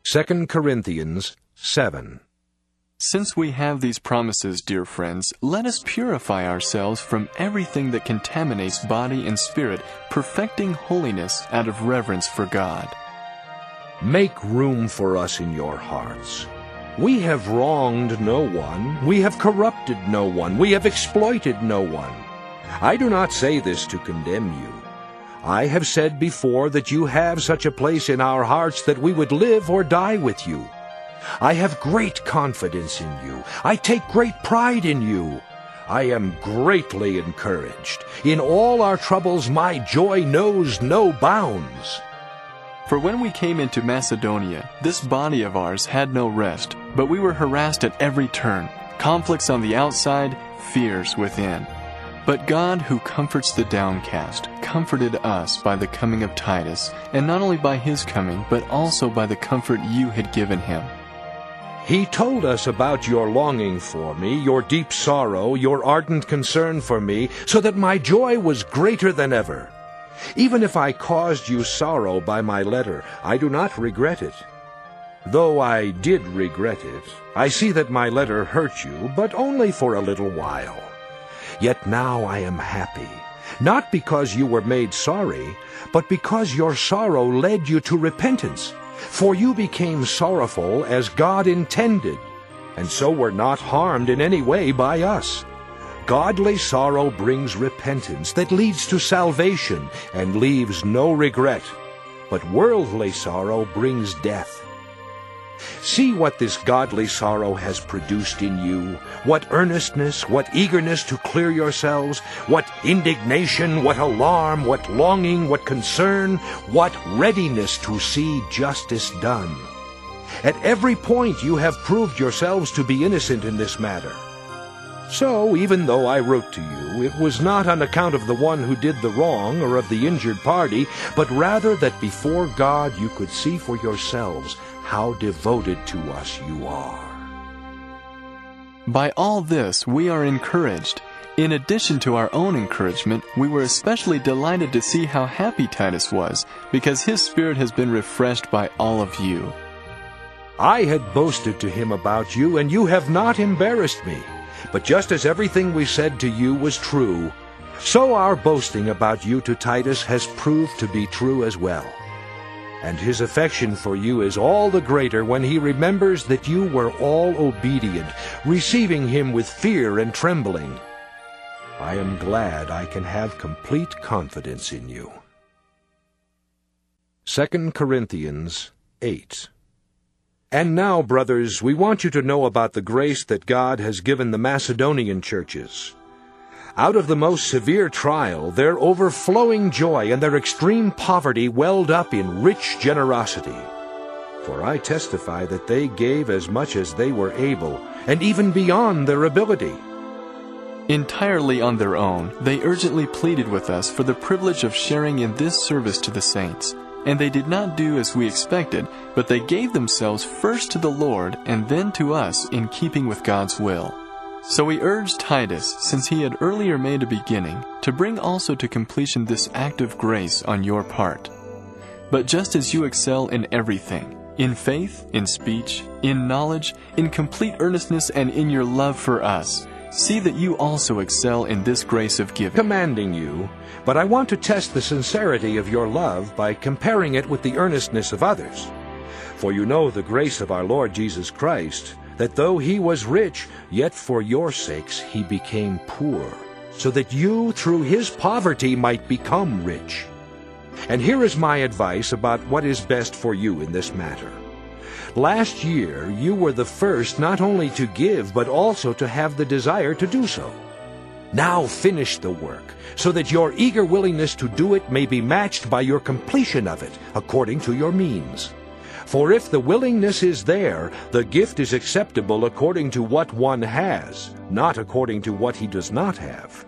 2 Corinthians 7. Since we have these promises, dear friends, let us purify ourselves from everything that contaminates body and spirit, perfecting holiness out of reverence for God. Make room for us in your hearts. We have wronged no one. We have corrupted no one. We have exploited no one. I do not say this to condemn you. I have said before that you have such a place in our hearts that we would live or die with you. I have great confidence in you. I take great pride in you. I am greatly encouraged. In all our troubles, my joy knows no bounds. For when we came into Macedonia, this body of ours had no rest, but we were harassed at every turn, conflicts on the outside, fears within. But God, who comforts the downcast, comforted us by the coming of Titus, and not only by his coming, but also by the comfort you had given him. He told us about your longing for me, your deep sorrow, your ardent concern for me, so that my joy was greater than ever. Even if I caused you sorrow by my letter, I do not regret it. Though I did regret it, I see that my letter hurt you, but only for a little while. Yet now I am happy, not because you were made sorry, but because your sorrow led you to repentance. For you became sorrowful as God intended, and so were not harmed in any way by us. Godly sorrow brings repentance that leads to salvation and leaves no regret, but worldly sorrow brings death. See what this godly sorrow has produced in you, what earnestness, what eagerness to clear yourselves, what indignation, what alarm, what longing, what concern, what readiness to see justice done. At every point you have proved yourselves to be innocent in this matter. So, even though I wrote to you, it was not on account of the one who did the wrong or of the injured party, but rather that before God you could see for yourselves how devoted to us you are. By all this we are encouraged. In addition to our own encouragement, we were especially delighted to see how happy Titus was, because his spirit has been refreshed by all of you. I had boasted to him about you, and you have not embarrassed me. But just as everything we said to you was true, so our boasting about you to Titus has proved to be true as well. And his affection for you is all the greater when he remembers that you were all obedient, receiving him with fear and trembling. I am glad I can have complete confidence in you. 2 Corinthians 8. And now, brothers, we want you to know about the grace that God has given the Macedonian churches. Out of the most severe trial, their overflowing joy and their extreme poverty welled up in rich generosity. For I testify that they gave as much as they were able, and even beyond their ability. Entirely on their own, they urgently pleaded with us for the privilege of sharing in this service to the saints. And they did not do as we expected, but they gave themselves first to the Lord and then to us in keeping with God's will. So we urged Titus, since he had earlier made a beginning, to bring also to completion this act of grace on your part. But just as you excel in everything, in faith, in speech, in knowledge, in complete earnestness, and in your love for us, see that you also excel in this grace of giving. Commanding you, but I want to test the sincerity of your love by comparing it with the earnestness of others. For you know the grace of our Lord Jesus Christ, that though he was rich, yet for your sakes he became poor, so that you through his poverty might become rich. And here is my advice about what is best for you in this matter. Last year you were the first not only to give, but also to have the desire to do so. Now finish the work, so that your eager willingness to do it may be matched by your completion of it, according to your means. For if the willingness is there, the gift is acceptable according to what one has, not according to what he does not have.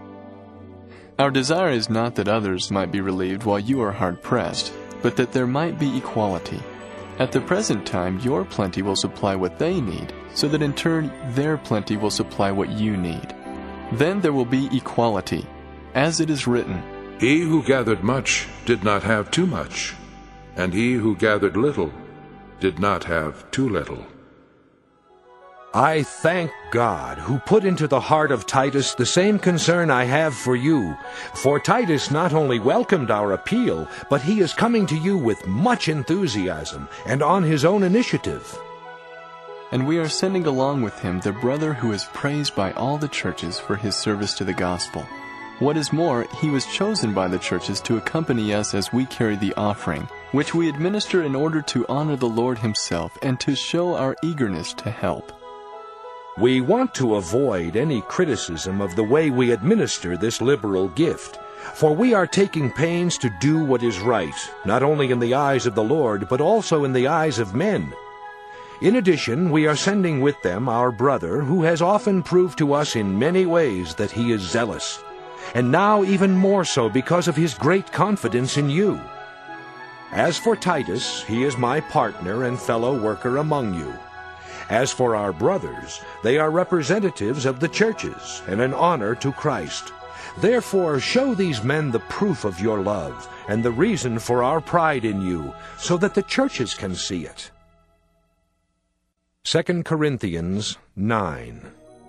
Our desire is not that others might be relieved while you are hard-pressed, but that there might be equality. At the present time, your plenty will supply what they need, so that in turn their plenty will supply what you need. Then there will be equality. As it is written, He who gathered much did not have too much, and he who gathered little did not have too little. I thank God, who put into the heart of Titus the same concern I have for you. For Titus not only welcomed our appeal, but he is coming to you with much enthusiasm and on his own initiative. And we are sending along with him the brother who is praised by all the churches for his service to the gospel. What is more, he was chosen by the churches to accompany us as we carry the offering, which we administer in order to honor the Lord himself and to show our eagerness to help. We want to avoid any criticism of the way we administer this liberal gift, for we are taking pains to do what is right, not only in the eyes of the Lord, but also in the eyes of men. In addition, we are sending with them our brother, who has often proved to us in many ways that he is zealous, and now even more so because of his great confidence in you. As for Titus, he is my partner and fellow worker among you. As for our brothers, they are representatives of the churches and an honor to Christ. Therefore, show these men the proof of your love and the reason for our pride in you, so that the churches can see it. 2 Corinthians 9.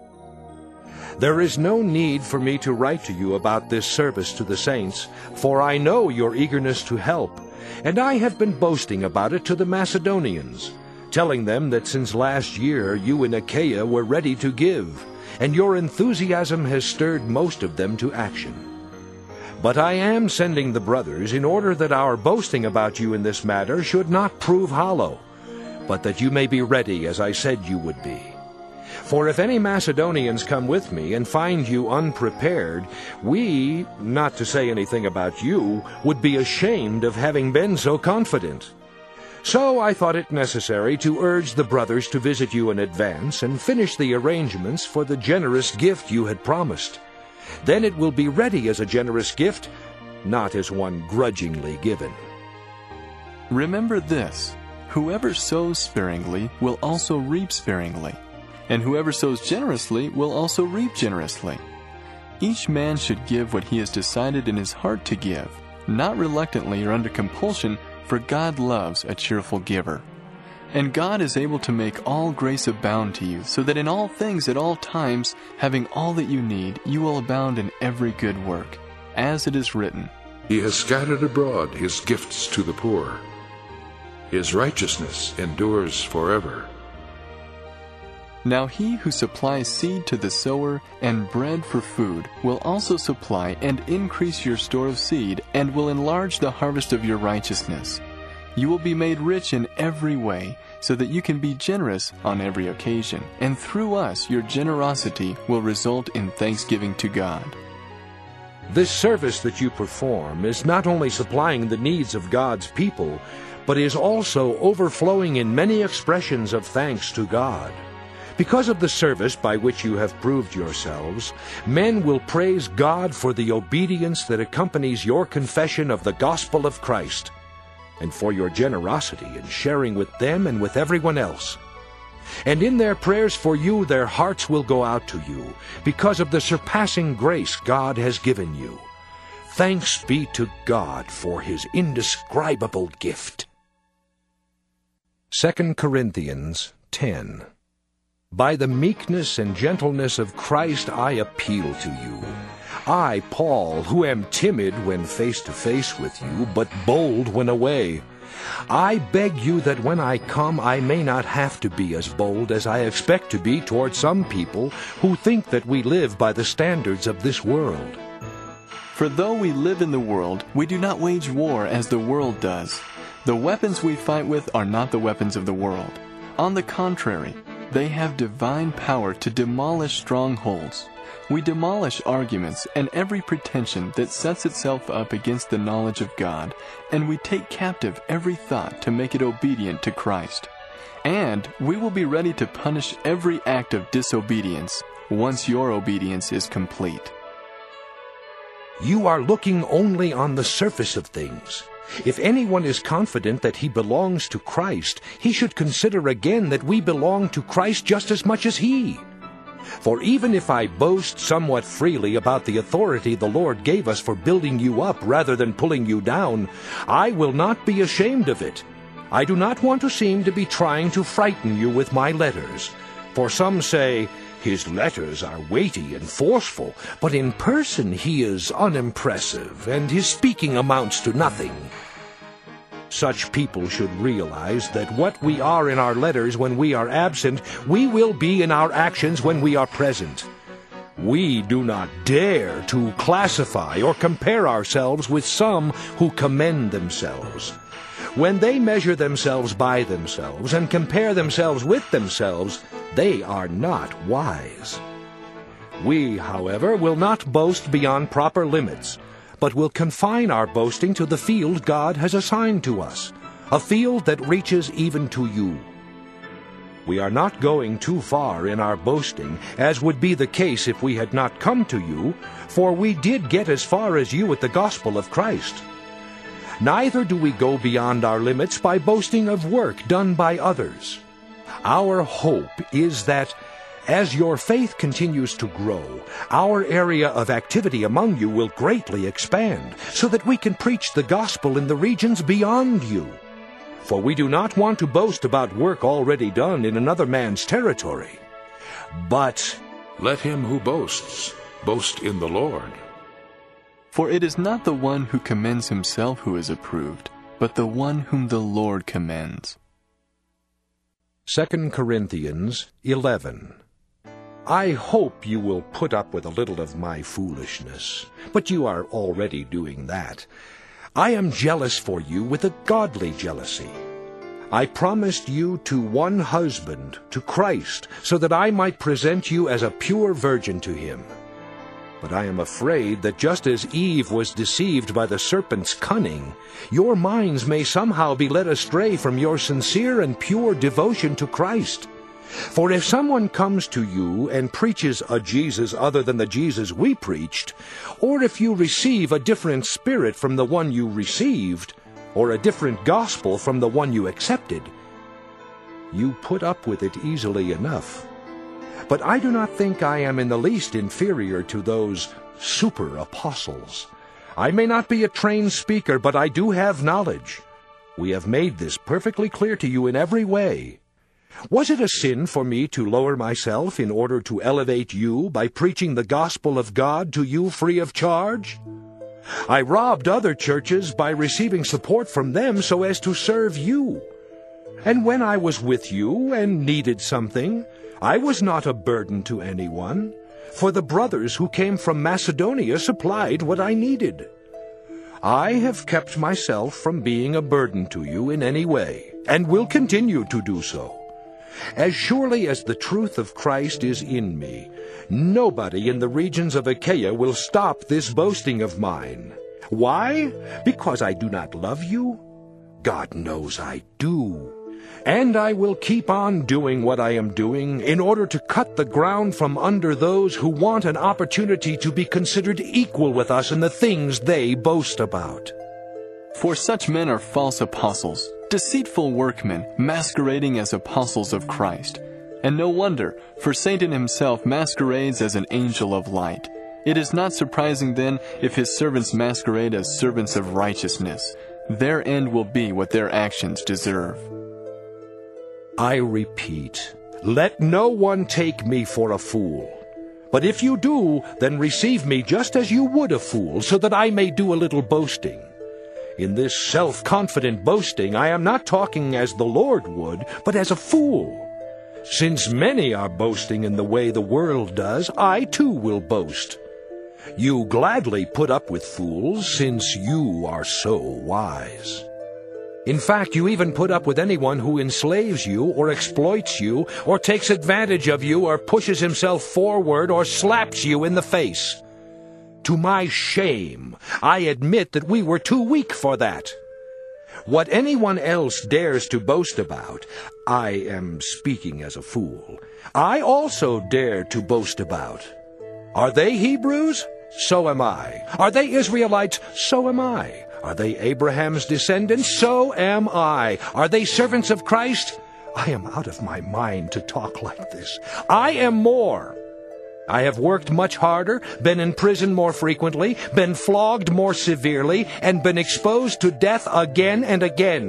There is no need for me to write to you about this service to the saints, for I know your eagerness to help, and I have been boasting about it to the Macedonians, telling them that since last year you in Achaia were ready to give, and your enthusiasm has stirred most of them to action. But I am sending the brothers in order that our boasting about you in this matter should not prove hollow, but that you may be ready as I said you would be. For if any Macedonians come with me and find you unprepared, we, not to say anything about you, would be ashamed of having been so confident. So I thought it necessary to urge the brothers to visit you in advance and finish the arrangements for the generous gift you had promised. Then it will be ready as a generous gift, not as one grudgingly given. Remember this: whoever sows sparingly will also reap sparingly, and whoever sows generously will also reap generously. Each man should give what he has decided in his heart to give, not reluctantly or under compulsion, for God loves a cheerful giver. And God is able to make all grace abound to you, so that in all things at all times, having all that you need, you will abound in every good work. As it is written, He has scattered abroad his gifts to the poor. His righteousness endures forever. Now he who supplies seed to the sower and bread for food will also supply and increase your store of seed, and will enlarge the harvest of your righteousness. You will be made rich in every way, so that you can be generous on every occasion, and through us your generosity will result in thanksgiving to God. This service that you perform is not only supplying the needs of God's people, but is also overflowing in many expressions of thanks to God. Because of the service by which you have proved yourselves, men will praise God for the obedience that accompanies your confession of the gospel of Christ, and for your generosity in sharing with them and with everyone else. And in their prayers for you, their hearts will go out to you, because of the surpassing grace God has given you. Thanks be to God for his indescribable gift. 2 Corinthians 10. By the meekness and gentleness of Christ I appeal to you. I, Paul, who am timid when face to face with you, but bold when away. I beg you that when I come I may not have to be as bold as I expect to be toward some people who think that we live by the standards of this world. For though we live in the world, we do not wage war as the world does. The weapons we fight with are not the weapons of the world. On the contrary, they have divine power to demolish strongholds. We demolish arguments and every pretension that sets itself up against the knowledge of God, and we take captive every thought to make it obedient to Christ. And we will be ready to punish every act of disobedience once your obedience is complete. You are looking only on the surface of things. If anyone is confident that he belongs to Christ, he should consider again that we belong to Christ just as much as he. For even if I boast somewhat freely about the authority the Lord gave us for building you up rather than pulling you down, I will not be ashamed of it. I do not want to seem to be trying to frighten you with my letters, for some say, "His letters are weighty and forceful, but in person he is unimpressive, and his speaking amounts to nothing." Such people should realize that what we are in our letters when we are absent, we will be in our actions when we are present. We do not dare to classify or compare ourselves with some who commend themselves. When they measure themselves by themselves and compare themselves with themselves, they are not wise. We, however, will not boast beyond proper limits, but will confine our boasting to the field God has assigned to us, a field that reaches even to you. We are not going too far in our boasting, as would be the case if we had not come to you, for we did get as far as you with the gospel of Christ. Neither do we go beyond our limits by boasting of work done by others. Our hope is that, as your faith continues to grow, our area of activity among you will greatly expand, so that we can preach the gospel in the regions beyond you. For we do not want to boast about work already done in another man's territory. But let him who boasts boast in the Lord. For it is not the one who commends himself who is approved, but the one whom the Lord commends. 2 Corinthians 11. I hope you will put up with a little of my foolishness, but you are already doing that. I am jealous for you with a godly jealousy. I promised you to one husband, to Christ, so that I might present you as a pure virgin to him. But I am afraid that just as Eve was deceived by the serpent's cunning, your minds may somehow be led astray from your sincere and pure devotion to Christ. For if someone comes to you and preaches a Jesus other than the Jesus we preached, or if you receive a different spirit from the one you received, or a different gospel from the one you accepted, you put up with it easily enough. But I do not think I am in the least inferior to those super-apostles. I may not be a trained speaker, but I do have knowledge. We have made this perfectly clear to you in every way. Was it a sin for me to lower myself in order to elevate you by preaching the gospel of God to you free of charge? I robbed other churches by receiving support from them so as to serve you. And when I was with you and needed something, I was not a burden to anyone, for the brothers who came from Macedonia supplied what I needed. I have kept myself from being a burden to you in any way, and will continue to do so. As surely as the truth of Christ is in me, nobody in the regions of Achaia will stop this boasting of mine. Why? Because I do not love you? God knows I do. And I will keep on doing what I am doing in order to cut the ground from under those who want an opportunity to be considered equal with us in the things they boast about. For such men are false apostles, deceitful workmen, masquerading as apostles of Christ. And no wonder, for Satan himself masquerades as an angel of light. It is not surprising then if his servants masquerade as servants of righteousness. Their end will be what their actions deserve. I repeat, let no one take me for a fool. But if you do, then receive me just as you would a fool, so that I may do a little boasting. In this self-confident boasting, I am not talking as the Lord would, but as a fool. Since many are boasting in the way the world does, I too will boast. You gladly put up with fools, since you are so wise. In fact, you even put up with anyone who enslaves you, or exploits you, or takes advantage of you, or pushes himself forward, or slaps you in the face. To my shame, I admit that we were too weak for that. What anyone else dares to boast about, I am speaking as a fool, I also dare to boast about. Are they Hebrews? So am I. Are they Israelites? So am I. Are they Abraham's descendants? So am I. Are they servants of Christ? I am out of my mind to talk like this. I am more. I have worked much harder, been in prison more frequently, been flogged more severely, and been exposed to death again and again.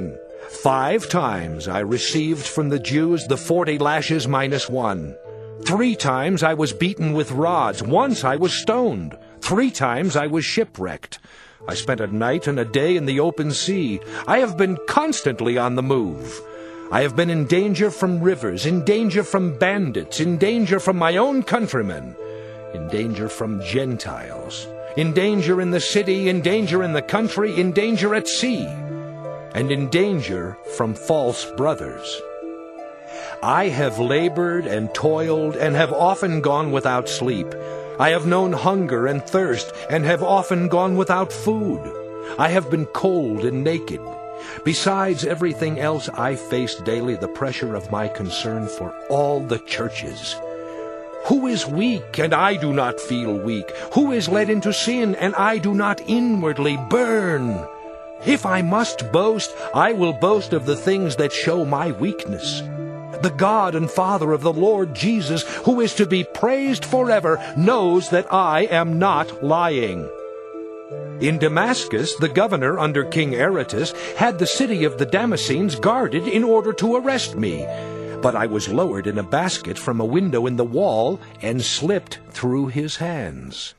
5 times I received from the Jews the 40 lashes minus 1. 3 times I was beaten with rods. Once I was stoned. 3 times I was shipwrecked. I spent a night and a day in the open sea. I have been constantly on the move. I have been in danger from rivers, in danger from bandits, in danger from my own countrymen, in danger from Gentiles, in danger in the city, in danger in the country, in danger at sea, and in danger from false brothers. I have labored and toiled and have often gone without sleep. I have known hunger and thirst and have often gone without food. I have been cold and naked. Besides everything else, I face daily the pressure of my concern for all the churches. Who is weak, and I do not feel weak? Who is led into sin, and I do not inwardly burn? If I must boast, I will boast of the things that show my weakness. The God and Father of the Lord Jesus, who is to be praised forever, knows that I am not lying. In Damascus, the governor under King Aretas had the city of the Damascenes guarded in order to arrest me. But I was lowered in a basket from a window in the wall and slipped through his hands.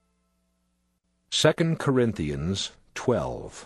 2 Corinthians 12.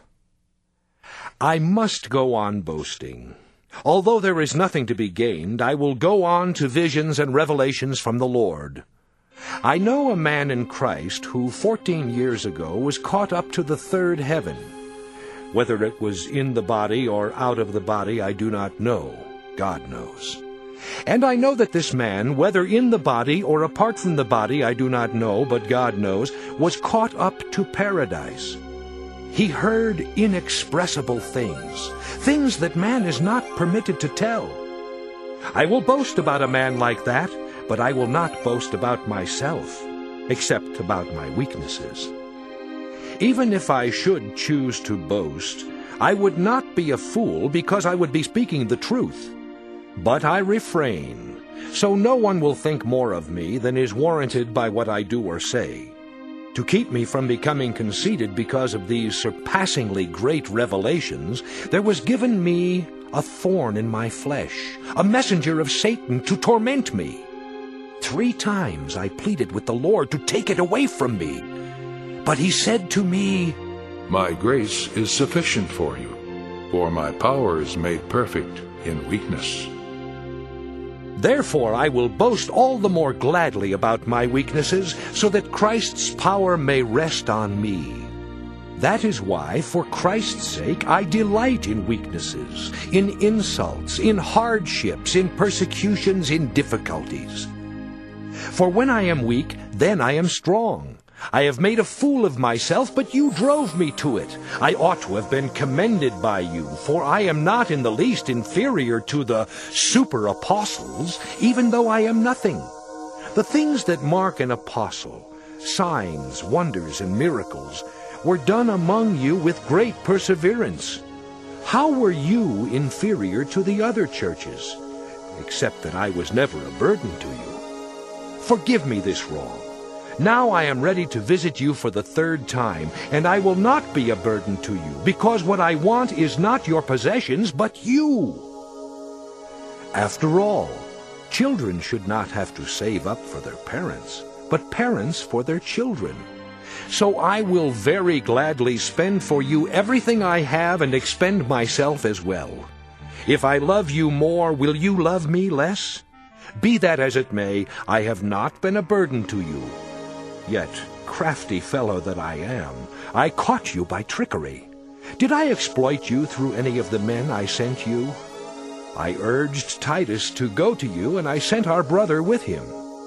I must go on boasting. Although there is nothing to be gained, I will go on to visions and revelations from the Lord. I know a man in Christ who 14 years ago was caught up to the 3rd heaven. Whether it was in the body or out of the body, I do not know. God knows. And I know that this man, whether in the body or apart from the body, I do not know, but God knows, was caught up to paradise. He heard inexpressible things, things that man is not permitted to tell. I will boast about a man like that, but I will not boast about myself, except about my weaknesses. Even if I should choose to boast, I would not be a fool, because I would be speaking the truth. But I refrain, so no one will think more of me than is warranted by what I do or say. To keep me from becoming conceited because of these surpassingly great revelations, there was given me a thorn in my flesh, a messenger of Satan to torment me. 3 times I pleaded with the Lord to take it away from me. But he said to me, My grace is sufficient for you, for my power is made perfect in weakness. Therefore I will boast all the more gladly about my weaknesses, so that Christ's power may rest on me. That is why, for Christ's sake, I delight in weaknesses, in insults, in hardships, in persecutions, in difficulties. For when I am weak, then I am strong. I have made a fool of myself, but you drove me to it. I ought to have been commended by you, for I am not in the least inferior to the super-apostles, even though I am nothing. The things that mark an apostle, signs, wonders, and miracles, were done among you with great perseverance. How were you inferior to the other churches, except that I was never a burden to you? Forgive me this wrong. Now I am ready to visit you for the 3rd time, and I will not be a burden to you, because what I want is not your possessions, but you. After all, children should not have to save up for their parents, but parents for their children. So I will very gladly spend for you everything I have and expend myself as well. If I love you more, will you love me less? Be that as it may, I have not been a burden to you. Yet, crafty fellow that I am, I caught you by trickery. Did I exploit you through any of the men I sent you? I urged Titus to go to you, and I sent our brother with him.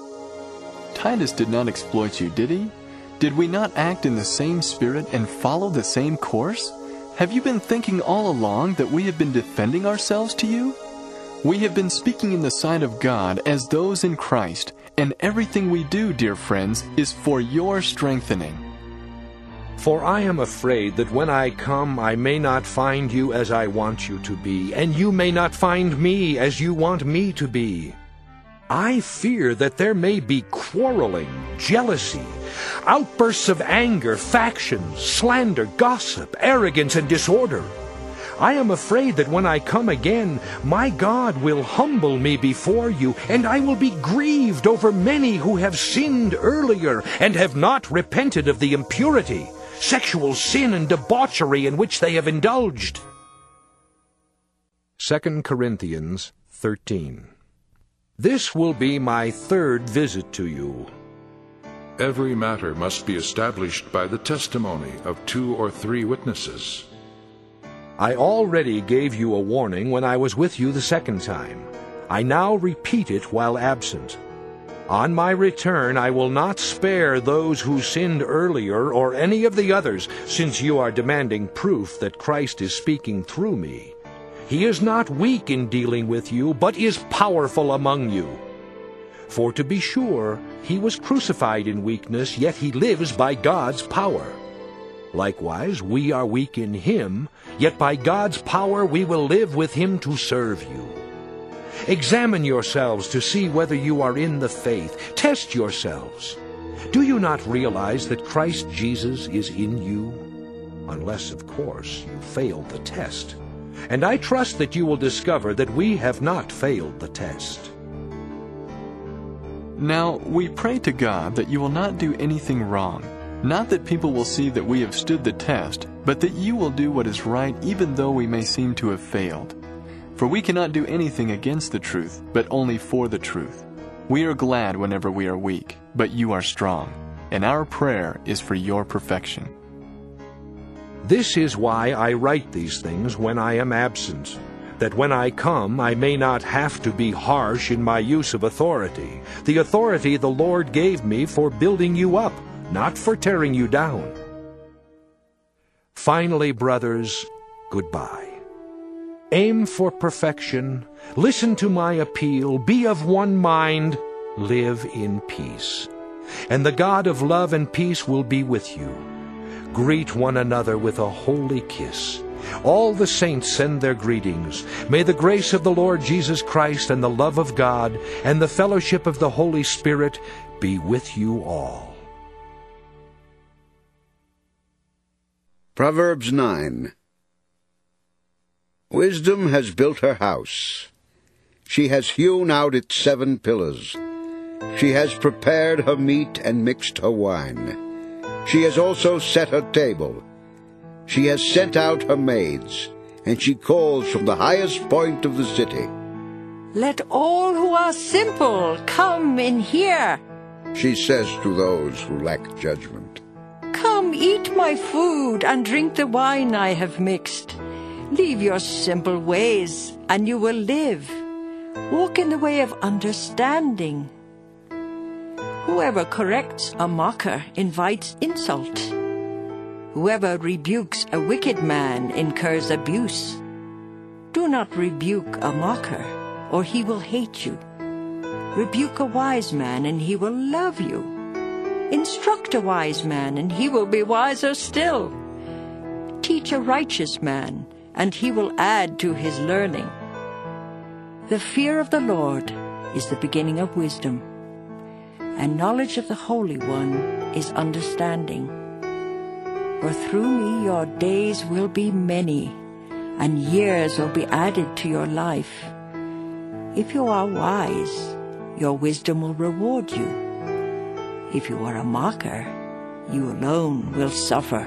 Titus did not exploit you, did he? Did we not act in the same spirit and follow the same course? Have you been thinking all along that we have been defending ourselves to you? We have been speaking in the sight of God as those in Christ, and everything we do, dear friends, is for your strengthening. For I am afraid that when I come I may not find you as I want you to be, and you may not find me as you want me to be. I fear that there may be quarreling, jealousy, outbursts of anger, factions, slander, gossip, arrogance, and disorder. I am afraid that when I come again, my God will humble me before you, and I will be grieved over many who have sinned earlier and have not repented of the impurity, sexual sin and debauchery in which they have indulged. 2 Corinthians 13. This will be my third visit to you. Every matter must be established by the testimony of 2 or 3 witnesses. I already gave you a warning when I was with you the second time. I now repeat it while absent. On my return I will not spare those who sinned earlier or any of the others, since you are demanding proof that Christ is speaking through me. He is not weak in dealing with you, but is powerful among you. For to be sure, he was crucified in weakness, yet he lives by God's power. Likewise, we are weak in him, yet by God's power we will live with him to serve you. Examine yourselves to see whether you are in the faith. Test yourselves. Do you not realize that Christ Jesus is in you? Unless, of course, you failed the test. And I trust that you will discover that we have not failed the test. Now, we pray to God that you will not do anything wrong. Not that people will see that we have stood the test, but that you will do what is right even though we may seem to have failed. For we cannot do anything against the truth, but only for the truth. We are glad whenever we are weak, but you are strong, and our prayer is for your perfection. This is why I write these things when I am absent, that when I come I may not have to be harsh in my use of authority, the authority the Lord gave me for building you up, not for tearing you down. Finally, brothers, goodbye. Aim for perfection, listen to my appeal, be of one mind, live in peace. And the God of love and peace will be with you. Greet one another with a holy kiss. All the saints send their greetings. May the grace of the Lord Jesus Christ and the love of God and the fellowship of the Holy Spirit be with you all. Proverbs 9. Wisdom has built her house. She has hewn out its 7 pillars. She has prepared her meat and mixed her wine. She has also set her table. She has sent out her maids, and she calls from the highest point of the city. Let all who are simple come in here, She says to those who lack judgment. Come eat my food and drink the wine I have mixed. Leave your simple ways, and you will live. Walk in the way of understanding. Whoever corrects a mocker invites insult. Whoever rebukes a wicked man incurs abuse. Do not rebuke a mocker, or he will hate you. Rebuke a wise man, and he will love you. Instruct a wise man, and he will be wiser still. Teach a righteous man, and he will add to his learning. The fear of the Lord is the beginning of wisdom, and knowledge of the Holy One is understanding. For through me your days will be many, and years will be added to your life. If you are wise, your wisdom will reward you. If you are a mocker, you alone will suffer.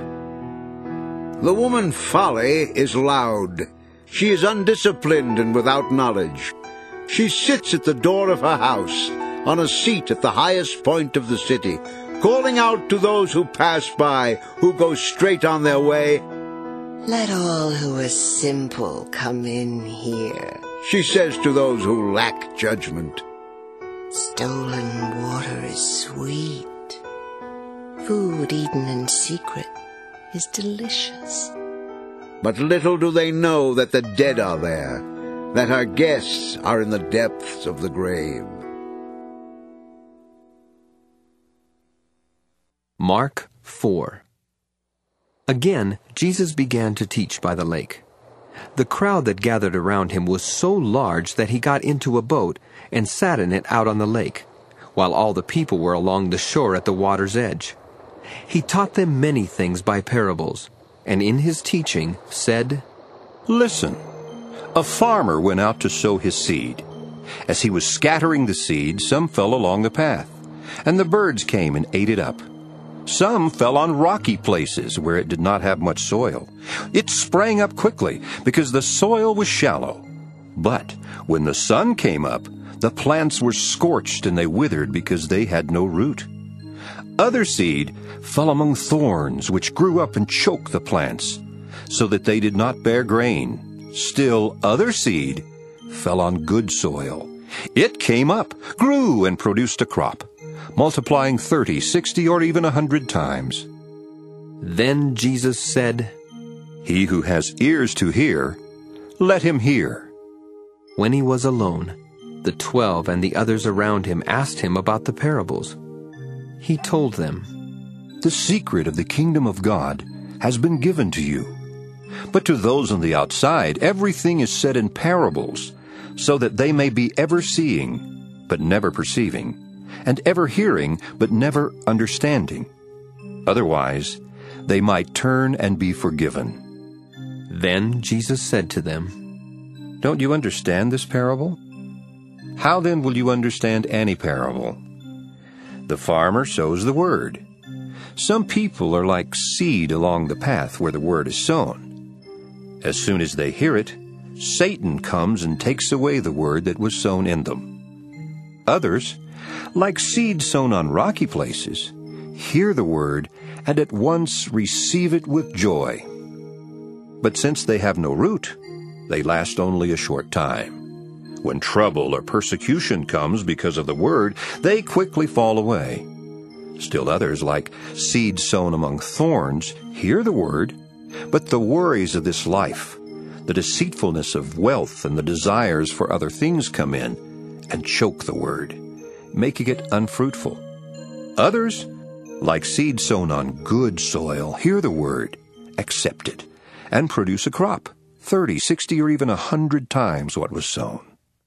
The woman Folly is loud. She is undisciplined and without knowledge. She sits at the door of her house, on a seat at the highest point of the city, calling out to those who pass by, who go straight on their way. Let all who are simple come in here. She says to those who lack judgment. Stolen water is sweet. Food eaten in secret is delicious. But little do they know that the dead are there, that our guests are in the depths of the grave. Mark 4. Again, Jesus began to teach by the lake. The crowd that gathered around him was so large that he got into a boat and sat in it out on the lake, while all the people were along the shore at the water's edge. He taught them many things by parables, and in his teaching said, Listen, a farmer went out to sow his seed. As he was scattering the seed, some fell along the path, and the birds came and ate it up. Some fell on rocky places where it did not have much soil. It sprang up quickly because the soil was shallow. But when the sun came up, the plants were scorched and they withered because they had no root. Other seed fell among thorns, which grew up and choked the plants, so that they did not bear grain. Still other seed fell on good soil. It came up, grew, and produced a crop, multiplying 30, 60, or even 100 times. Then Jesus said, He who has ears to hear, let him hear. When he was alone, the 12 and the others around him asked him about the parables. He told them, The secret of the kingdom of God has been given to you. But to those on the outside, everything is said in parables, so that they may be ever seeing, but never perceiving, and ever hearing, but never understanding. Otherwise, they might turn and be forgiven. Then Jesus said to them, Don't you understand this parable? How then will you understand any parable? The farmer sows the word. Some people are like seed along the path where the word is sown. As soon as they hear it, Satan comes and takes away the word that was sown in them. Others, like seed sown on rocky places, hear the word and at once receive it with joy. But since they have no root, they last only a short time. When trouble or persecution comes because of the word, they quickly fall away. Still others, like seed sown among thorns, hear the word, but the worries of this life, the deceitfulness of wealth, and the desires for other things come in and choke the word, making it unfruitful. Others, like seed sown on good soil, hear the word, accept it, and produce a crop, 30, 60, or even 100 times what was sown.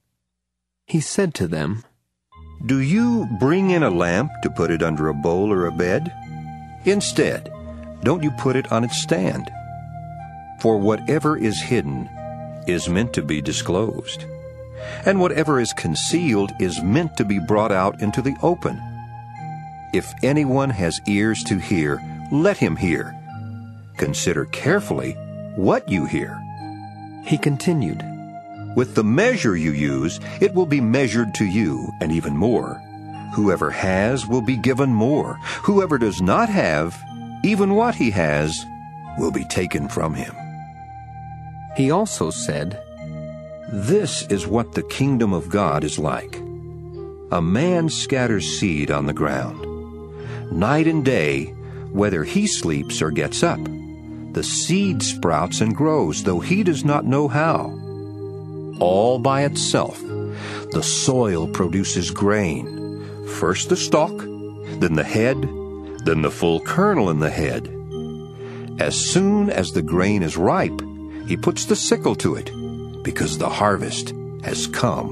He said to them, Do you bring in a lamp to put it under a bowl or a bed? Instead, don't you put it on its stand? For whatever is hidden is meant to be disclosed, and whatever is concealed is meant to be brought out into the open. If anyone has ears to hear, let him hear. Consider carefully what you hear. He continued, With the measure you use, it will be measured to you, and even more. Whoever has will be given more. Whoever does not have, even what he has, will be taken from him. He also said, This is what the kingdom of God is like. A man scatters seed on the ground. Night and day, whether he sleeps or gets up, the seed sprouts and grows, though he does not know how. All by itself, the soil produces grain. First the stalk, then the head, then the full kernel in the head. As soon as the grain is ripe, he puts the sickle to it, because the harvest has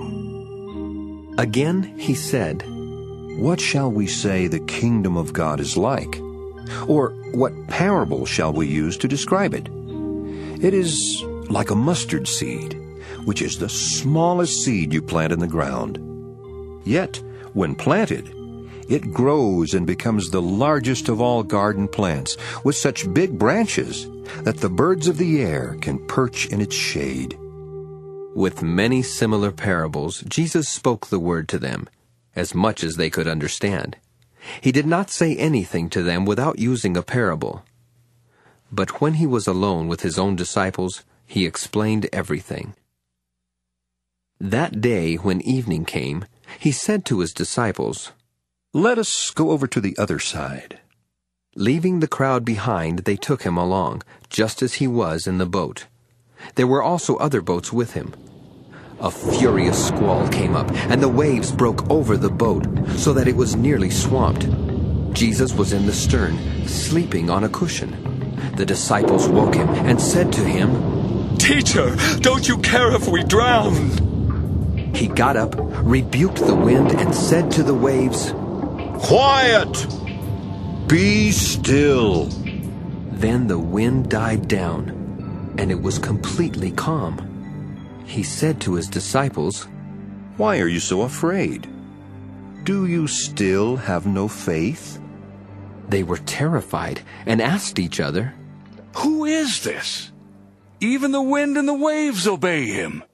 come. Again he said, What shall we say the kingdom of God is like? Or what parable shall we use to describe it? It is like a mustard seed, which is the smallest seed you plant in the ground. Yet, when planted, it grows and becomes the largest of all garden plants, with such big branches that the birds of the air can perch in its shade. With many similar parables, Jesus spoke the word to them, as much as they could understand. He did not say anything to them without using a parable. But when he was alone with his own disciples, he explained everything. That day, when evening came, he said to his disciples, Let us go over to the other side. Leaving the crowd behind, they took him along, just as he was in the boat. There were also other boats with him. A furious squall came up, and the waves broke over the boat, so that it was nearly swamped. Jesus was in the stern, sleeping on a cushion. The disciples woke him and said to him, Teacher, don't you care if we drown? He got up, rebuked the wind, and said to the waves, Quiet! Be still! Then the wind died down. and it was completely calm. He said to his disciples, "Why are you so afraid? Do you still have no faith?" They were terrified and asked each other, Who is this? Even the wind and the waves obey him.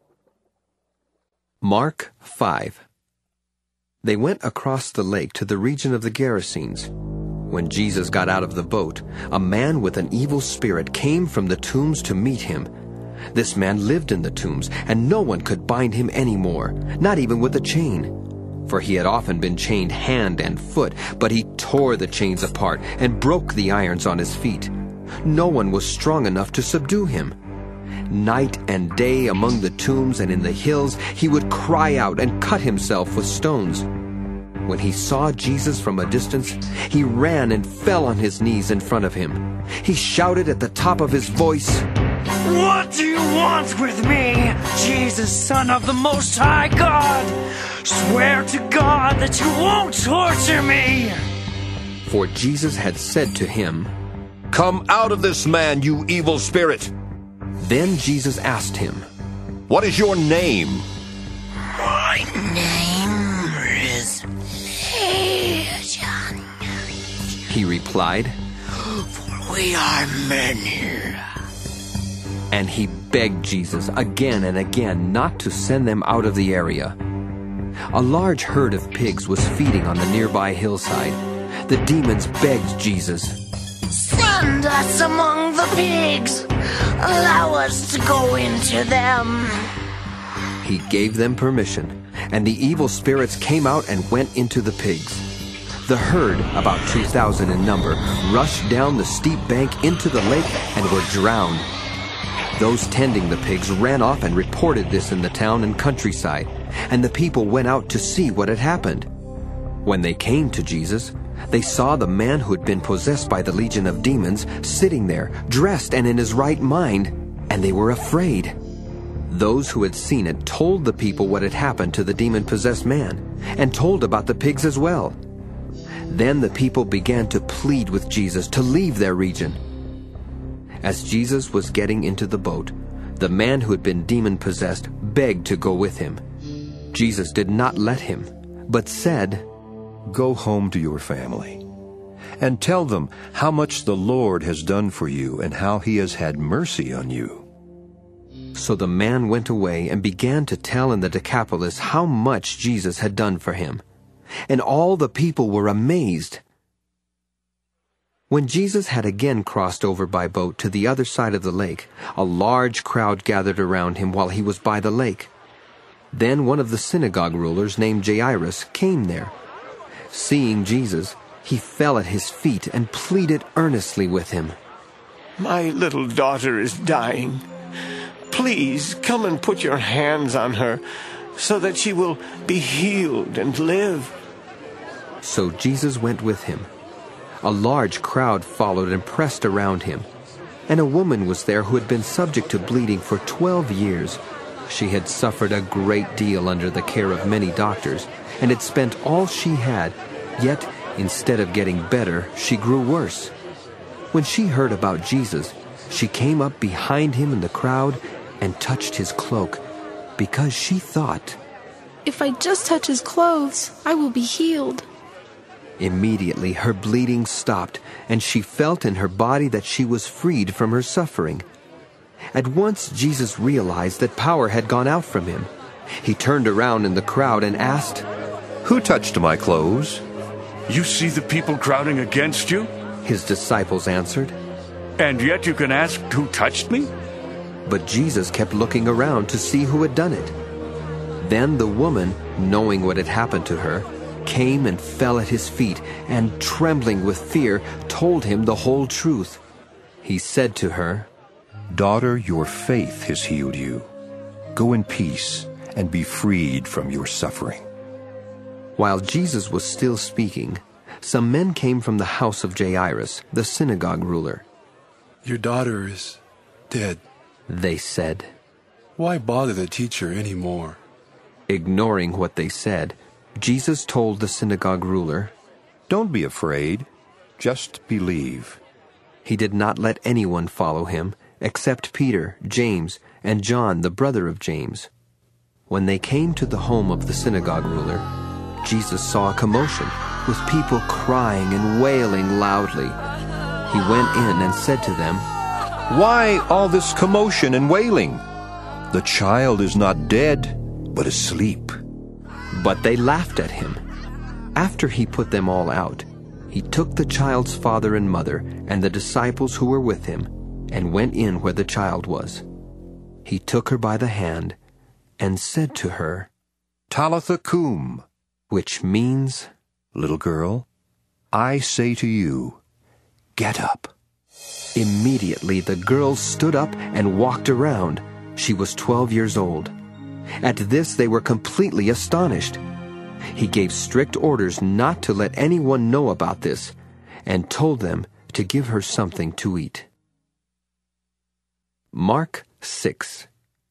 Mark 5. They went across the lake to the region of the Gerasenes. When Jesus got out of the boat, a man with an evil spirit came from the tombs to meet him. This man lived in the tombs, and no one could bind him anymore, not even with a chain. For he had often been chained hand and foot, but he tore the chains apart and broke the irons on his feet. No one was strong enough to subdue him. Night and day among the tombs and in the hills, he would cry out and cut himself with stones. When he saw Jesus from a distance, he ran and fell on his knees in front of him. He shouted at the top of his voice, "What do you want with me, Jesus, Son of the Most High God? Swear to God that you won't torture me!" For Jesus had said to him, "Come out of this man, you evil spirit!" Then Jesus asked him, "What is your name?" My name is Legion, he replied, for we are many. And he begged Jesus again and again not to send them out of the area. A large herd of pigs was feeding on the nearby hillside. The demons begged Jesus, "Send us among the pigs. Allow us to go into them." He gave them permission, and the evil spirits came out and went into the pigs. The herd, about 2,000 in number, rushed down the steep bank into the lake and were drowned. Those tending the pigs ran off and reported this in the town and countryside, and the people went out to see what had happened. When they came to Jesus, they saw the man who had been possessed by the legion of demons sitting there, dressed and in his right mind, and they were afraid. Those who had seen it told the people what had happened to the demon-possessed man, and told about the pigs as well. Then the people began to plead with Jesus to leave their region. As Jesus was getting into the boat, the man who had been demon-possessed begged to go with him. Jesus did not let him, but said, "Go home to your family, and tell them how much the Lord has done for you and how he has had mercy on you." So the man went away and began to tell in the Decapolis how much Jesus had done for him. And all the people were amazed. When Jesus had again crossed over by boat to the other side of the lake, a large crowd gathered around him while he was by the lake. Then one of the synagogue rulers named Jairus came there. Seeing Jesus, he fell at his feet and pleaded earnestly with him. "My little daughter is dying. Please come and put your hands on her so that she will be healed and live." So Jesus went with him. A large crowd followed and pressed around him. And a woman was there who had been subject to bleeding for 12 years. She had suffered a great deal under the care of many doctors, and had spent all she had, yet instead of getting better, she grew worse. When she heard about Jesus, she came up behind him in the crowd and touched his cloak, because she thought, "If I just touch his clothes, I will be healed." Immediately her bleeding stopped, and she felt in her body that she was freed from her suffering. At once Jesus realized that power had gone out from him. He turned around in the crowd and asked, "Who touched my clothes?" You see the people crowding against you? His disciples answered. And yet you can ask, who touched me? But Jesus kept looking around to see who had done it. Then the woman, knowing what had happened to her, came and fell at his feet, and trembling with fear, told him the whole truth. He said to her, "Daughter, your faith has healed you. Go in peace and be freed from your suffering." While Jesus was still speaking, some men came from the house of Jairus, the synagogue ruler. "Your daughter is dead," they said. "Why bother the teacher any more?" Ignoring what they said, Jesus told the synagogue ruler, "Don't be afraid, just believe." He did not let anyone follow him, except Peter, James, and John, the brother of James. When they came to the home of the synagogue ruler, Jesus saw a commotion, with people crying and wailing loudly. He went in and said to them, "Why all this commotion and wailing? The child is not dead, but asleep." But they laughed at him. After he put them all out, he took the child's father and mother and the disciples who were with him, and went in where the child was. He took her by the hand and said to her, "Talitha cum," which means, "Little girl, I say to you, get up." Immediately the girl stood up and walked around. She was 12 years old. At this they were completely astonished. He gave strict orders not to let anyone know about this, and told them to give her something to eat. Mark 6.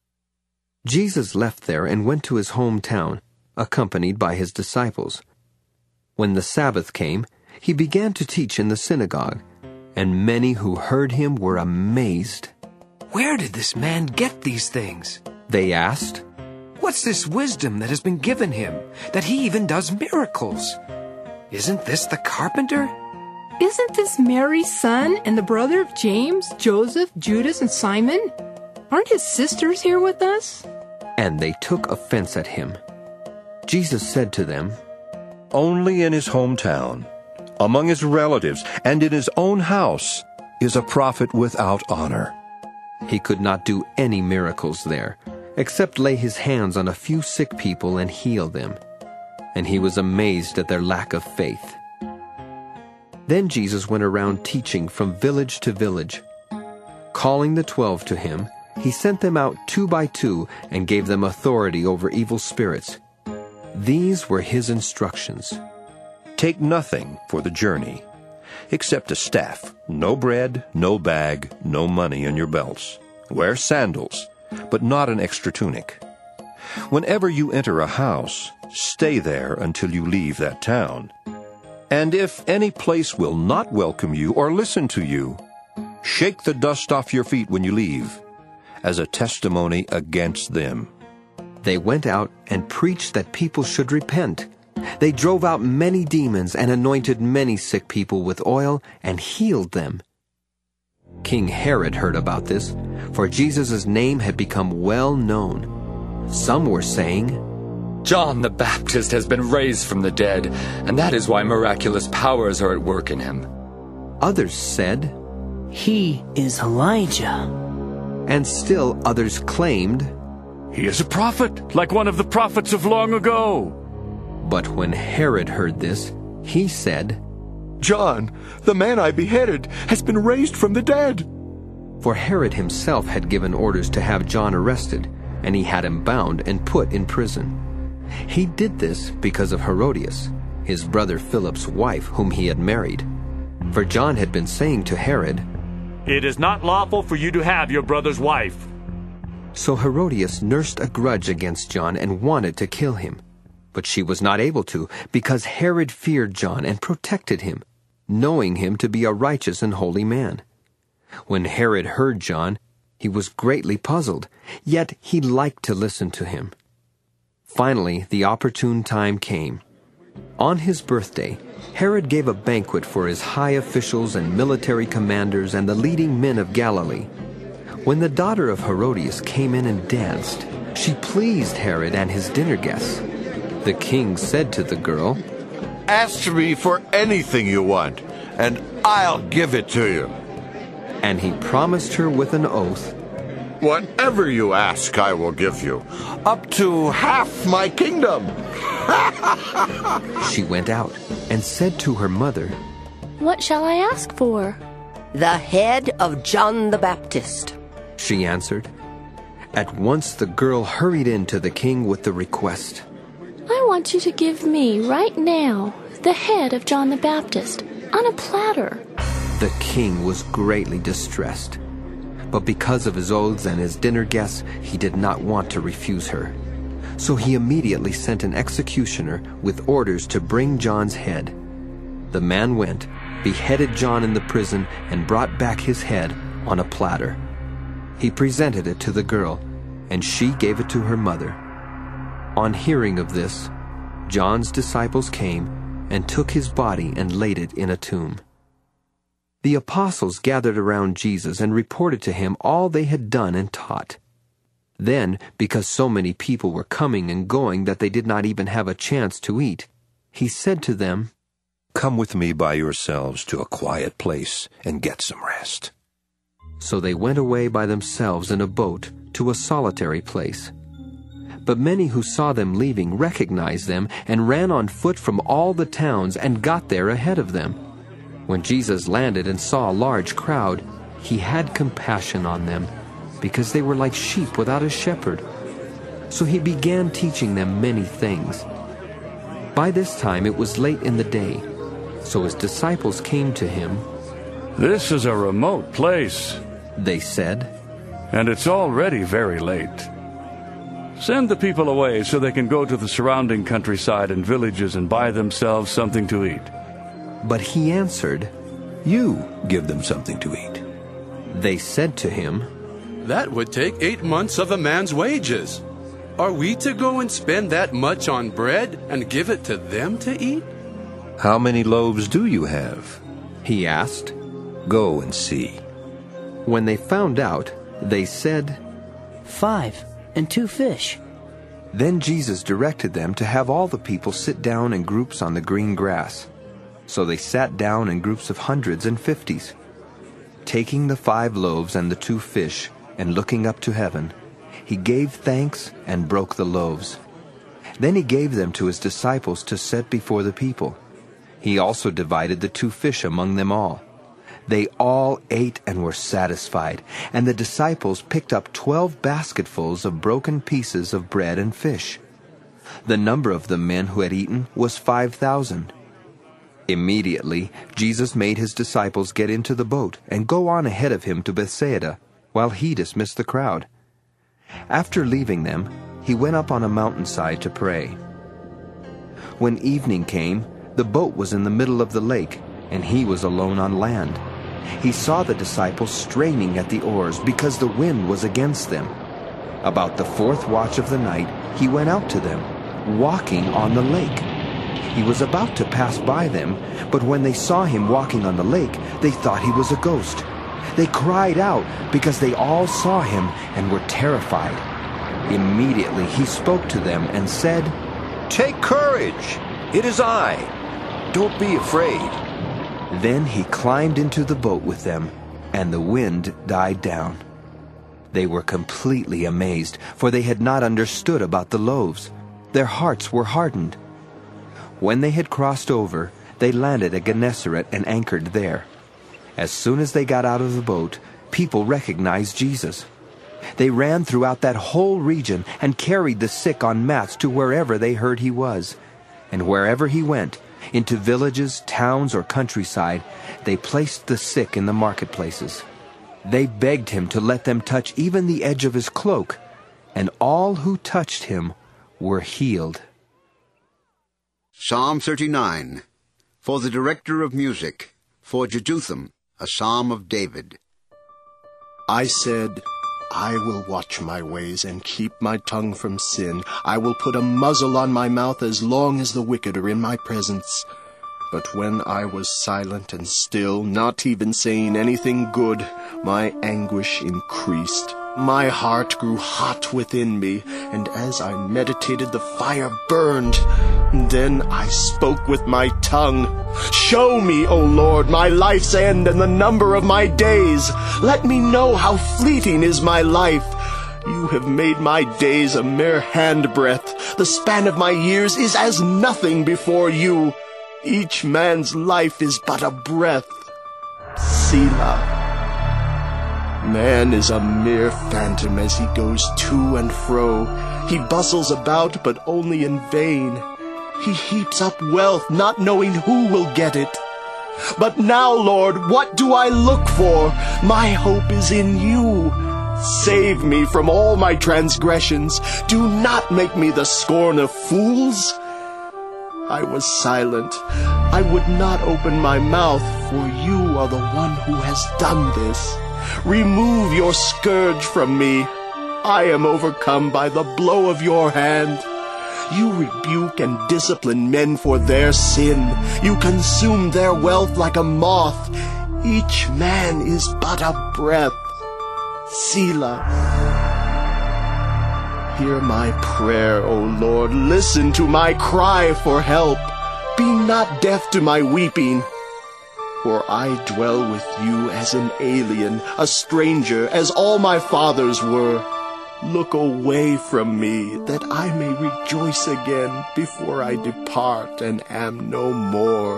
Jesus left there and went to his hometown, accompanied by his disciples. When the Sabbath came, he began to teach in the synagogue, and many who heard him were amazed. "Where did this man get these things?" they asked. "What's this wisdom that has been given him, that he even does miracles? Isn't this the carpenter? Isn't this Mary's son and the brother of James, Joseph, Judas, and Simon? Aren't his sisters here with us?" And they took offense at him. Jesus said to them, "Only in his hometown, among his relatives, and in his own house is a prophet without honor." He could not do any miracles there, except lay his hands on a few sick people and heal them. And he was amazed at their lack of faith. Then Jesus went around teaching from village to village. Calling the 12 to him, he sent them out 2 by 2 and gave them authority over evil spirits. These were his instructions. "Take nothing for the journey, except a staff, no bread, no bag, no money in your belts. Wear sandals, but not an extra tunic. Whenever you enter a house, stay there until you leave that town. And if any place will not welcome you or listen to you, shake the dust off your feet when you leave, as a testimony against them." They went out and preached that people should repent. They drove out many demons and anointed many sick people with oil and healed them. King Herod heard about this, for Jesus' name had become well known. Some were saying, "John the Baptist has been raised from the dead, and that is why miraculous powers are at work in him." Others said, "He is Elijah." And still others claimed, "He is a prophet, like one of the prophets of long ago." But when Herod heard this, he said, "John, the man I beheaded, has been raised from the dead." For Herod himself had given orders to have John arrested, and he had him bound and put in prison. He did this because of Herodias, his brother Philip's wife, whom he had married. For John had been saying to Herod, "It is not lawful for you to have your brother's wife." So Herodias nursed a grudge against John and wanted to kill him. But she was not able to, because Herod feared John and protected him, knowing him to be a righteous and holy man. When Herod heard John, he was greatly puzzled, yet he liked to listen to him. Finally, the opportune time came. On his birthday, Herod gave a banquet for his high officials and military commanders and the leading men of Galilee. When the daughter of Herodias came in and danced, she pleased Herod and his dinner guests. The king said to the girl, "Ask me for anything you want, and I'll give it to you." And he promised her with an oath, "Whatever you ask, I will give you, up to half my kingdom." She went out and said to her mother, "What shall I ask for?" "The head of John the Baptist," she answered. At once the girl hurried in to the king with the request, "I want you to give me, right now, the head of John the Baptist, on a platter." The king was greatly distressed, but because of his oaths and his dinner guests, he did not want to refuse her. So he immediately sent an executioner with orders to bring John's head. The man went, beheaded John in the prison, and brought back his head on a platter. He presented it to the girl, and she gave it to her mother. On hearing of this, John's disciples came and took his body and laid it in a tomb. The apostles gathered around Jesus and reported to him all they had done and taught. Then, because so many people were coming and going that they did not even have a chance to eat, he said to them, "Come with me by yourselves to a quiet place and get some rest." So they went away by themselves in a boat to a solitary place. But many who saw them leaving recognized them and ran on foot from all the towns and got there ahead of them. When Jesus landed and saw a large crowd, he had compassion on them, because they were like sheep without a shepherd. So he began teaching them many things. By this time it was late in the day, so his disciples came to him. "This is a remote place," they said, "and it's already very late. Send the people away so they can go to the surrounding countryside and villages and buy themselves something to eat." But he answered, "You give them something to eat." They said to him, "That would take 8 months of a man's wages. Are we to go and spend that much on bread and give it to them to eat?" "How many loaves do you have?" he asked. "Go and see." When they found out, they said, 5 and 2 fish. Then Jesus directed them to have all the people sit down in groups on the green grass. So they sat down in groups of hundreds and fifties. Taking the 5 loaves and the 2 fish, and looking up to heaven, he gave thanks and broke the loaves. Then he gave them to his disciples to set before the people. He also divided the 2 fish among them all. They all ate and were satisfied, and the disciples picked up 12 basketfuls of broken pieces of bread and fish. The number of the men who had eaten was 5,000. Immediately, Jesus made his disciples get into the boat and go on ahead of him to Bethsaida, while he dismissed the crowd. After leaving them, he went up on a mountainside to pray. When evening came, the boat was in the middle of the lake, and he was alone on land. He saw the disciples straining at the oars because the wind was against them. About the 4th watch of the night, he went out to them, walking on the lake. He was about to pass by them, but when they saw him walking on the lake, they thought he was a ghost. They cried out because they all saw him and were terrified. Immediately he spoke to them and said, "Take courage! It is I. Don't be afraid." Then he climbed into the boat with them, and the wind died down. They were completely amazed, for they had not understood about the loaves. Their hearts were hardened. When they had crossed over, they landed at Gennesaret and anchored there. As soon as they got out of the boat, people recognized Jesus. They ran throughout that whole region and carried the sick on mats to wherever they heard he was. And wherever he went, into villages, towns, or countryside, they placed the sick in the marketplaces. They begged him to let them touch even the edge of his cloak, and all who touched him were healed. Psalm 39. For the director of music, for Jeduthun, a psalm of David. I said, I will watch my ways and keep my tongue from sin. I will put a muzzle on my mouth as long as the wicked are in my presence. But when I was silent and still, not even saying anything good, my anguish increased. My heart grew hot within me, and as I meditated, the fire burned. Then I spoke with my tongue. Show me, O Lord, my life's end and the number of my days. Let me know how fleeting is my life. You have made my days a mere handbreadth. The span of my years is as nothing before you. Each man's life is but a breath. Selah. Man is a mere phantom as he goes to and fro. He bustles about, but only in vain. He heaps up wealth, not knowing who will get it. But now, Lord, what do I look for? My hope is in you. Save me from all my transgressions. Do not make me the scorn of fools. I was silent. I would not open my mouth, for you are the one who has done this. Remove your scourge from me. I am overcome by the blow of your hand. You rebuke and discipline men for their sin. You consume their wealth like a moth. Each man is but a breath. Selah. Hear my prayer, O Lord. Listen to my cry for help. Be not deaf to my weeping. For I dwell with you as an alien, a stranger, as all my fathers were. Look away from me, that I may rejoice again before I depart and am no more.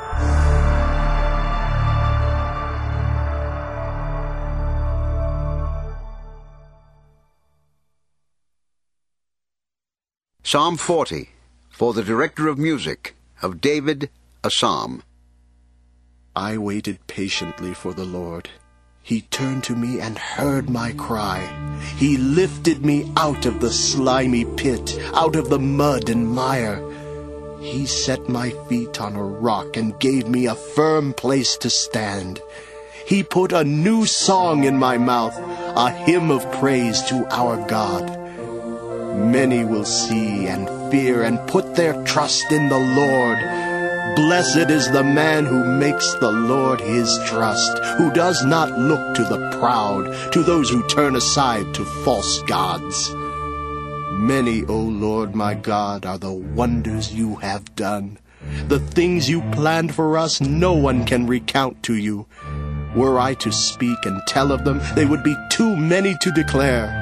Psalm 40, for the director of music, of David, a psalm. I waited patiently for the Lord. He turned to me and heard my cry. He lifted me out of the slimy pit, out of the mud and mire. He set my feet on a rock and gave me a firm place to stand. He put a new song in my mouth, a hymn of praise to our God. Many will see and fear and put their trust in the Lord. Blessed is the man who makes the Lord his trust, who does not look to the proud, to those who turn aside to false gods. Many, O Lord my God, are the wonders you have done. The things you planned for us no one can recount to you. Were I to speak and tell of them, they would be too many to declare.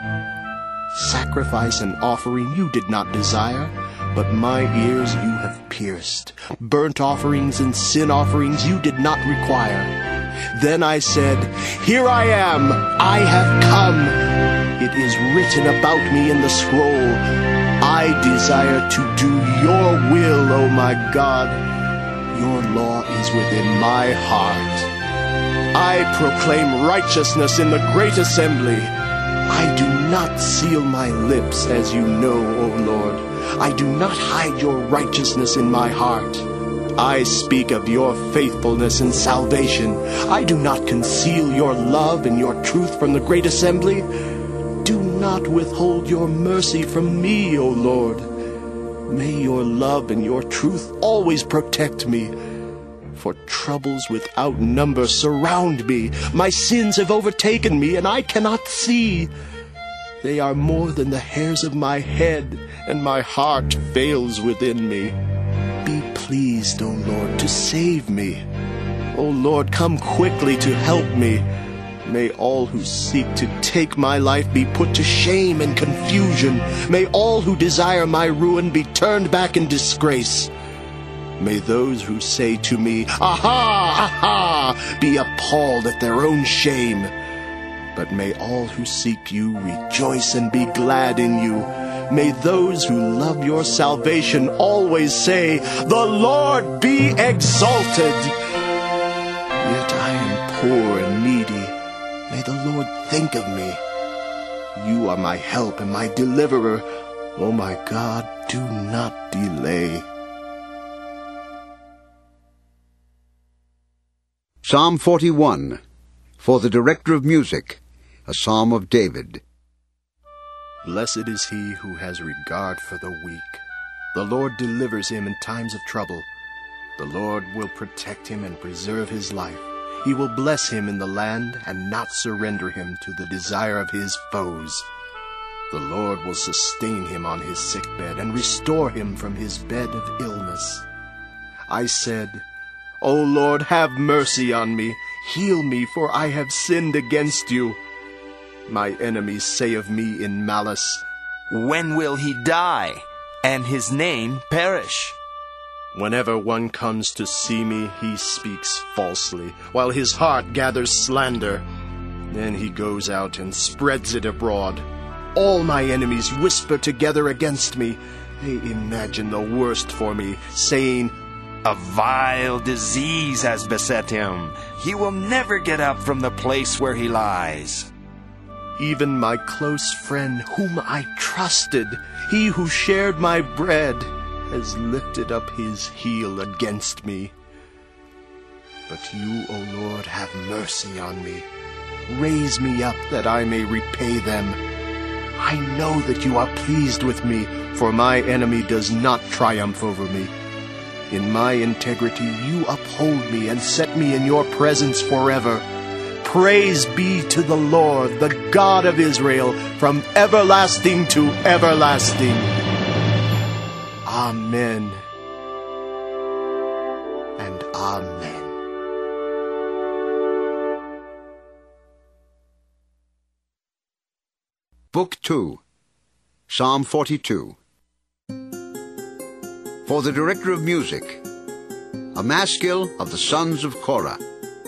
Sacrifice and offering you did not desire, but my ears you have pierced. Burnt offerings and sin offerings you did not require. Then I said, Here I am, I have come. It is written about me in the scroll. I desire to do your will, O my God. Your law is within my heart. I proclaim righteousness in the great assembly. I do not seal my lips, as you know, O Lord. I do not hide your righteousness in my heart. I speak of your faithfulness and salvation. I do not conceal your love and your truth from the great assembly. Do not withhold your mercy from me, O Lord. May your love and your truth always protect me. For troubles without number surround me. My sins have overtaken me, and I cannot see. They are more than the hairs of my head, and my heart fails within me. Be pleased, O Lord, to save me. O Lord, come quickly to help me. May all who seek to take my life be put to shame and confusion. May all who desire my ruin be turned back in disgrace. May those who say to me, Aha! Aha! be appalled at their own shame. But may all who seek you rejoice and be glad in you. May those who love your salvation always say, The Lord be exalted. Yet I am poor and needy. May the Lord think of me. You are my help and my deliverer. O my God, do not delay. Psalm 41, for the director of music, a psalm of David. Blessed is he who has regard for the weak. The Lord delivers him in times of trouble. The Lord will protect him and preserve his life. He will bless him in the land and not surrender him to the desire of his foes. The Lord will sustain him on his sickbed and restore him from his bed of illness. I said, O Lord, have mercy on me. Heal me, for I have sinned against you. My enemies say of me in malice, When will he die, and his name perish? Whenever one comes to see me, he speaks falsely, while his heart gathers slander. Then he goes out and spreads it abroad. All my enemies whisper together against me. They imagine the worst for me, saying, A vile disease has beset him. He will never get up from the place where he lies. Even my close friend, whom I trusted, he who shared my bread, has lifted up his heel against me. But you, O Lord, have mercy on me. Raise me up that I may repay them. I know that you are pleased with me, for my enemy does not triumph over me. In my integrity you uphold me and set me in your presence forever. Praise be to the Lord, the God of Israel, from everlasting to everlasting. Amen and amen. Book 2, Psalm 42. For the director of music, a maskil of the sons of Korah.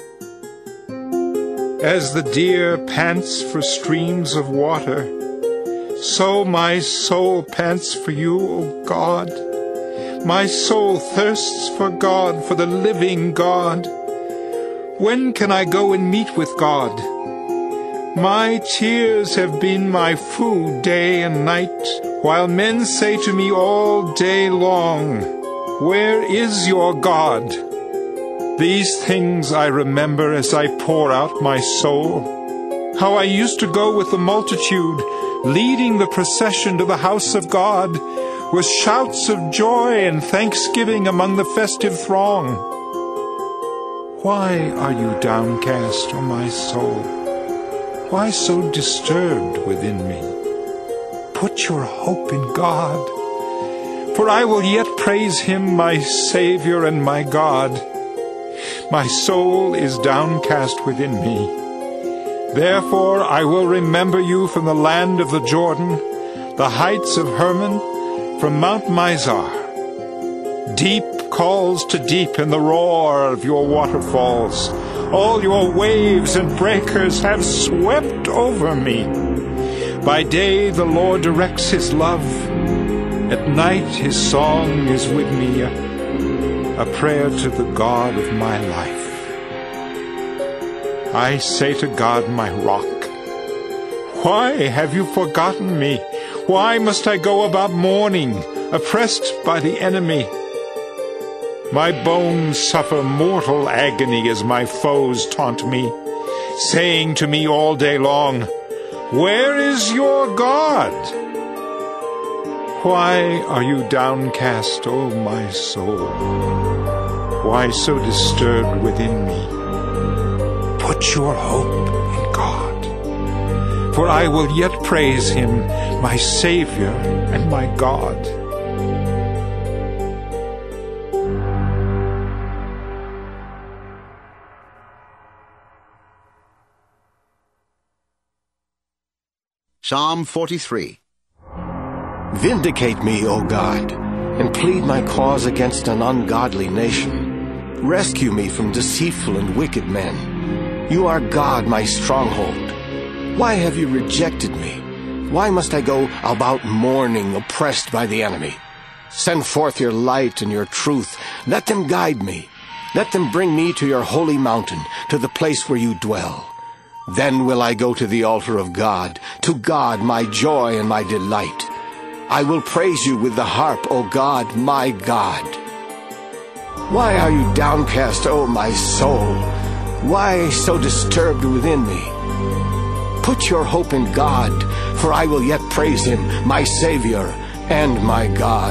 As the deer pants for streams of water, so my soul pants for you, O God. My soul thirsts for God, for the living God. When can I go and meet with God? My tears have been my food day and night, while men say to me all day long, "Where is your God?" These things I remember as I pour out my soul, how I used to go with the multitude, leading the procession to the house of God, with shouts of joy and thanksgiving among the festive throng. Why are you downcast, O my soul? Why so disturbed within me? Put your hope in God, for I will yet praise him, my Savior and my God. My soul is downcast within me. Therefore I will remember you from the land of the Jordan, the heights of Hermon, from Mount Mizar. Deep calls to deep in the roar of your waterfalls. All your waves and breakers have swept over me. By day the Lord directs his love. At night his song is with me, a prayer to the God of my life. I say to God, my rock, why have you forgotten me? Why must I go about mourning, oppressed by the enemy? My bones suffer mortal agony as my foes taunt me, saying to me all day long, "Where is your God?" Why are you downcast, O my soul? Why so disturbed within me? Put your hope in God, for I will yet praise him, my Savior and my God. Psalm 43. Vindicate me, O God, and plead my cause against an ungodly nation. Rescue me from deceitful and wicked men. You are God, my stronghold. Why have you rejected me? Why must I go about mourning, oppressed by the enemy? Send forth your light and your truth. Let them guide me. Let them bring me to your holy mountain, to the place where you dwell. Then will I go to the altar of God, to God my joy and my delight. I will praise you with the harp, O God, my God. Why are you downcast, O my soul? Why so disturbed within me? Put your hope in God, for I will yet praise him, my Savior and my God.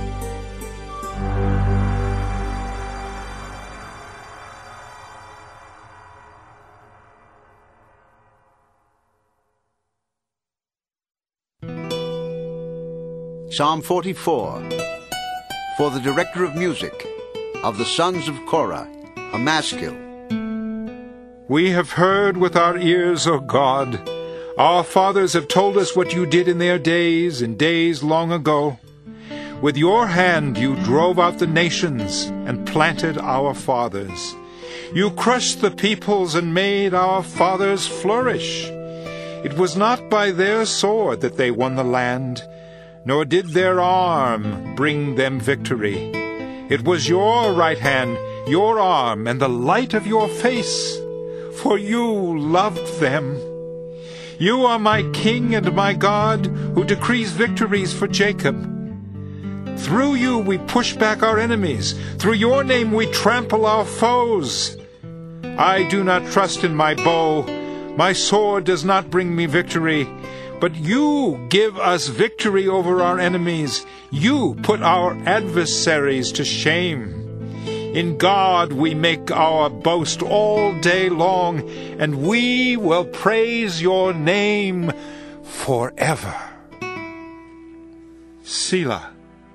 Psalm 44. For the director of music, of the sons of Korah, a maskil. We have heard with our ears, O God. Our fathers have told us what you did in their days, in days long ago. With your hand you drove out the nations and planted our fathers. You crushed the peoples and made our fathers flourish. It was not by their sword that they won the land, nor did their arm bring them victory. It was your right hand, your arm, and the light of your face, for you loved them. You are my King and my God, who decrees victories for Jacob. Through you we push back our enemies. Through your name we trample our foes. I do not trust in my bow, My sword does not bring me victory, but you give us victory over our enemies. You put our adversaries to shame. In God we make our boast all day long, and we will praise your name forever. Selah.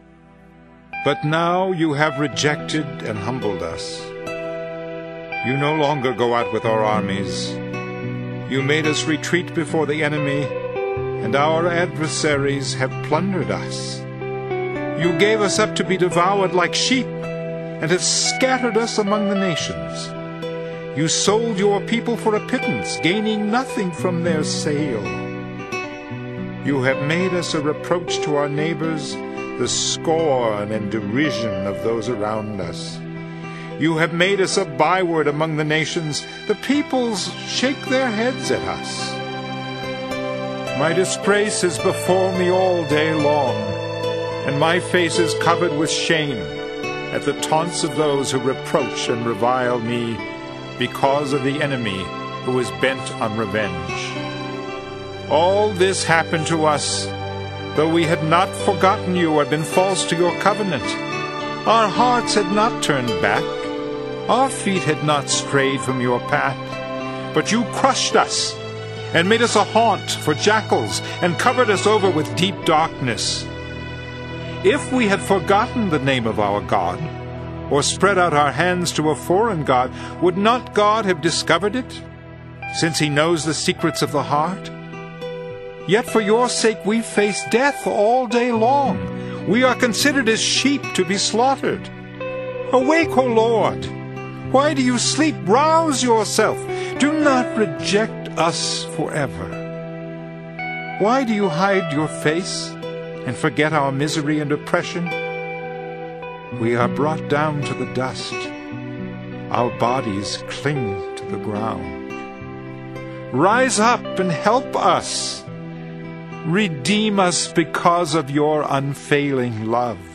But now you have rejected and humbled us. You no longer go out with our armies. You made us retreat before the enemy, and our adversaries have plundered us. You gave us up to be devoured like sheep, and have scattered us among the nations. You sold your people for a pittance, gaining nothing from their sale. You have made us a reproach to our neighbors, the scorn and derision of those around us. You have made us a byword among the nations. The peoples shake their heads at us. My disgrace is before me all day long, and my face is covered with shame at the taunts of those who reproach and revile me because of the enemy who is bent on revenge. All this happened to us, though we had not forgotten you or been false to your covenant. Our hearts had not turned back. Our feet had not strayed from your path. But you crushed us and made us a haunt for jackals and covered us over with deep darkness. If we had forgotten the name of our God, or spread out our hands to a foreign god, would not God have discovered it, since he knows the secrets of the heart? Yet for your sake we face death all day long. We are considered as sheep to be slaughtered. Awake, O Lord! Why do you sleep? Rouse yourself. Do not reject us forever. Why do you hide your face and forget our misery and oppression? We are brought down to the dust. Our bodies cling to the ground. Rise up and help us. Redeem us because of your unfailing love.